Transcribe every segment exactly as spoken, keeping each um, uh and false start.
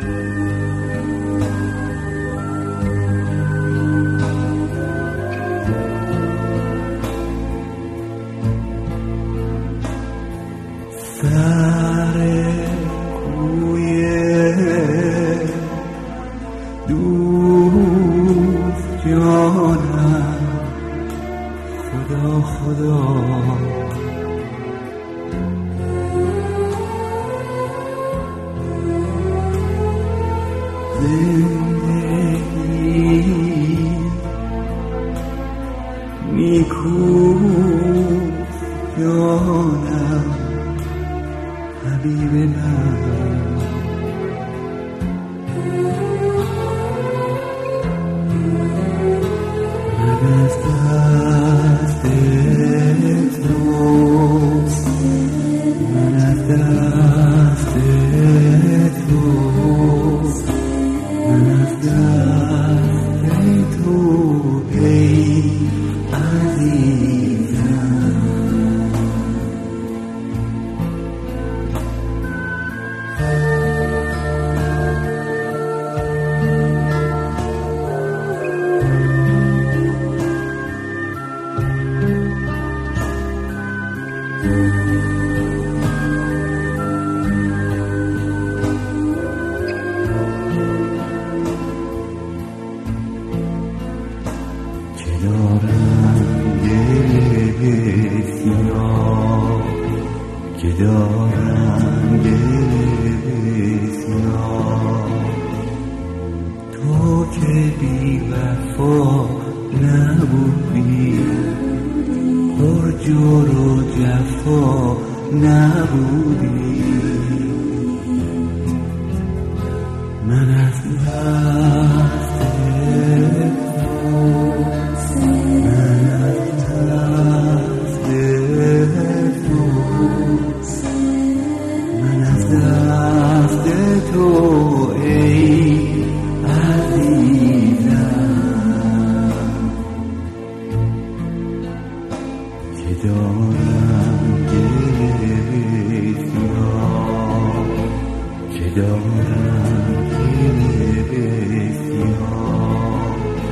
سر کوی دوست جانم خدا خدا زندگی نیکوست جانم حبیب من من از دست توست من از دست توست من از دست تو ای عزیزم که دارم دل سیاه که دارم دل سیاه تو که بی وفا نبودی پر جور و جفا نبودی من از دست توست من از دست توست من از دست تو ای عزیزم که دارم دل سیاه که دارم دل سیاه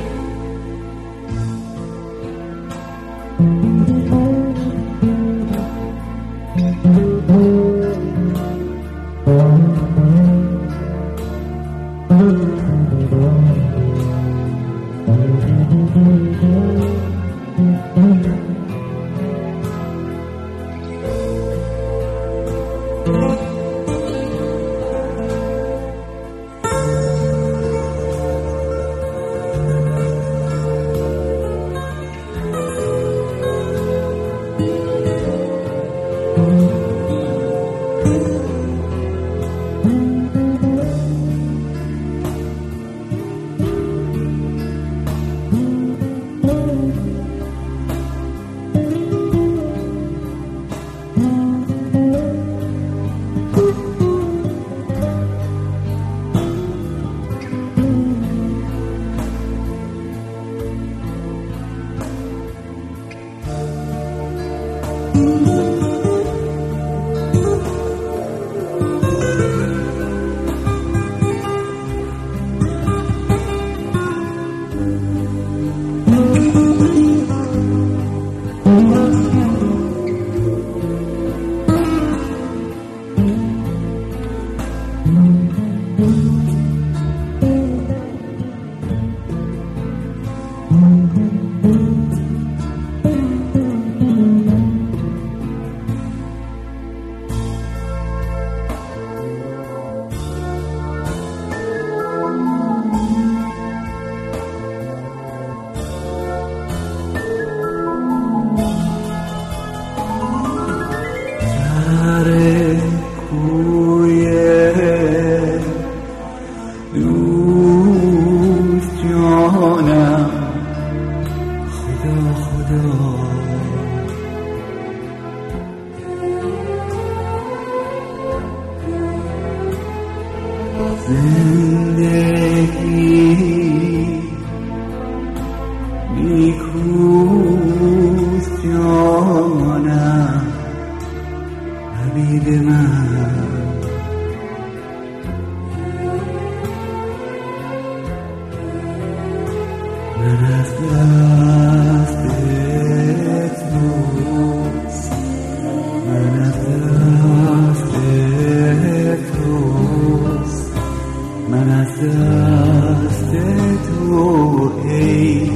زندگی نیکوست جانم حبیب من از دست تو، من از دست تو، من از دست تو ای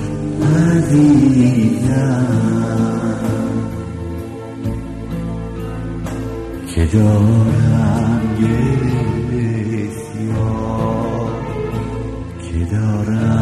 عزیزم، که دارم یه بسیار، که دارم